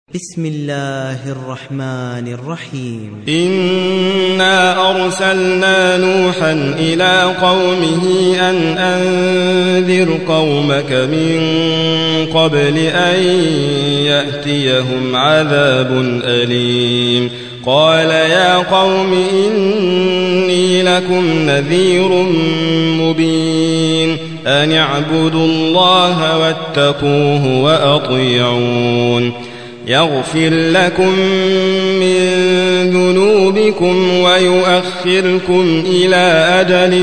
بسم الله الرحمن الرحيم. إنا أرسلنا نوحا إلى قومه أن أنذر قومك من قبل أن يأتيهم عذاب أليم. قال يا قوم إني لكم نذير مبين أن اعبدوا الله واتقوه وأطيعون يغفر لكم من ذنوبكم ويؤخركم إلى أجل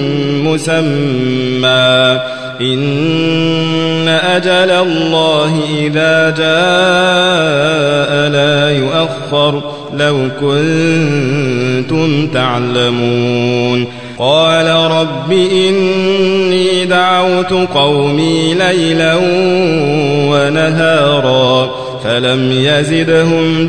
مسمى إن أجل الله إذا جاء لا يؤخر لو كنتم تعلمون. قال رب إني دعوت قومي ليلا ونهارا فلم يزدهم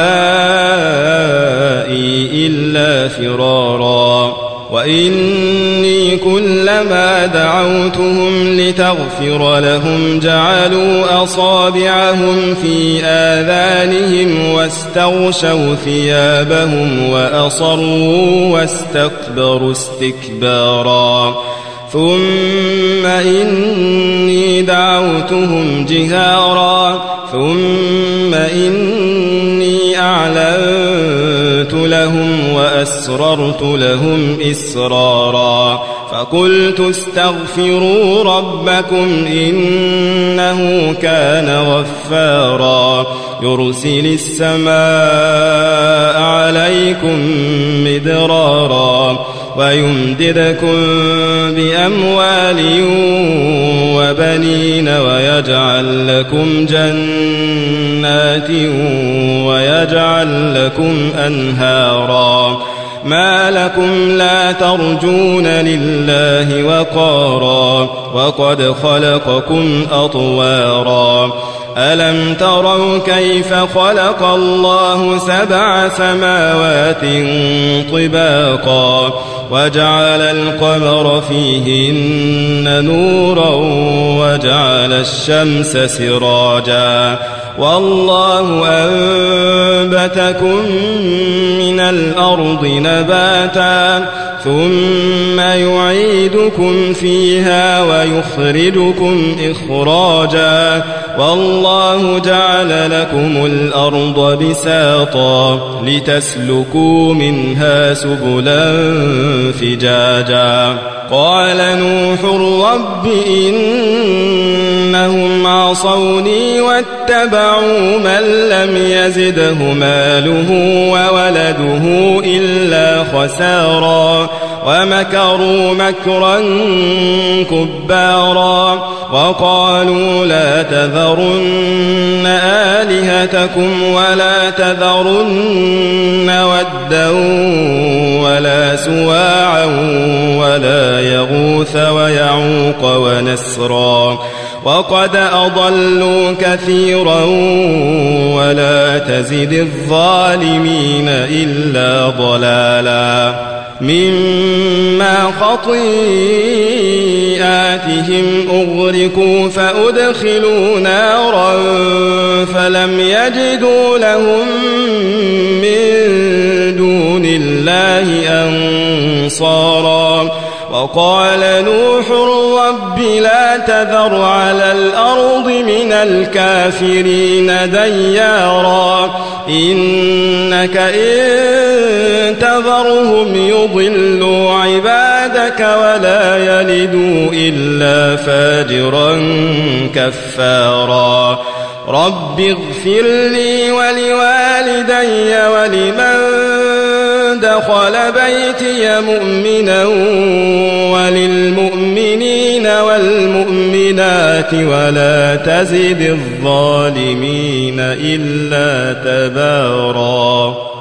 دعائي إلا فرارا وإني كلما دعوتهم لتغفر لهم جعلوا أصابعهم في آذانهم واستغشوا ثيابهم وأصروا واستكبروا استكبارا ثم إني دعوتهم جهارا ثم إني أعلنت لهم وأسررت لهم إسرارا فقلت استغفروا ربكم إنه كان غفارا يرسل السماء عليكم مدرارا ويمددكم بأموال وبنين ويجعل لكم جنات ويجعل لكم أنهارا ما لكم لا ترجون لله وقارا وقد خلقكم أطوارا ألم تروا كيف خلق الله 7 سماوات طباقا وجعل القمر فيهن نورا وجعل الشمس سراجا والله أنبتكم من الأرض نباتا ثم يعيدكم فيها ويخرجكم إخراجا والله جعل لكم الأرض بساطا لتسلكوا منها سبلا فجاجا قال نوح رب إنهم عصوني واتبعوا من لم يزده ماله وولده إلا خسارا ومكروا مكرا كبارا وقالوا لا تذرن آلهتكم ولا تذرن ودا ولا سواعا ولا يغوث ويعوق ونسرا وقد أضلوا كثيرا ولا تزد الظالمين إلا ضلالا مما خطيئاتهم أغرقوا فأدخلوا نارا فلم يجدوا لهم من دون الله أنصارا وقال نوح رب لا تذر على الأرض من الكافرين ديارا إنك إن تذرهم يضلوا عبادك ولا يلدوا إلا فاجرا كفارا رب اغفر لي ولوالدي ولمن دخل بيتي مؤمنا وللمؤمنين والمؤمنات ولا تزد الظالمين إلا تبارا.